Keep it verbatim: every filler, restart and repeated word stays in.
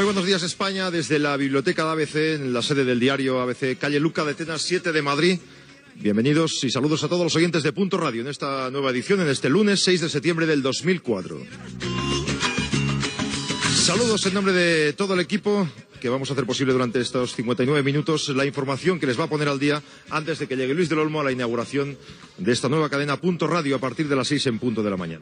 Muy buenos días, España, desde la Biblioteca de A B C, en la sede del diario A B C, calle Luca de Tenas siete de Madrid. Bienvenidos y saludos a todos los oyentes de Punto Radio en esta nueva edición, en este lunes seis de septiembre del dos mil cuatro. Saludos en nombre de todo el equipo que vamos a hacer posible durante estos cincuenta y nueve minutos la información que les va a poner al día antes de que llegue Luis del Olmo a la inauguración de esta nueva cadena Punto Radio a partir de las seis en punto de la mañana.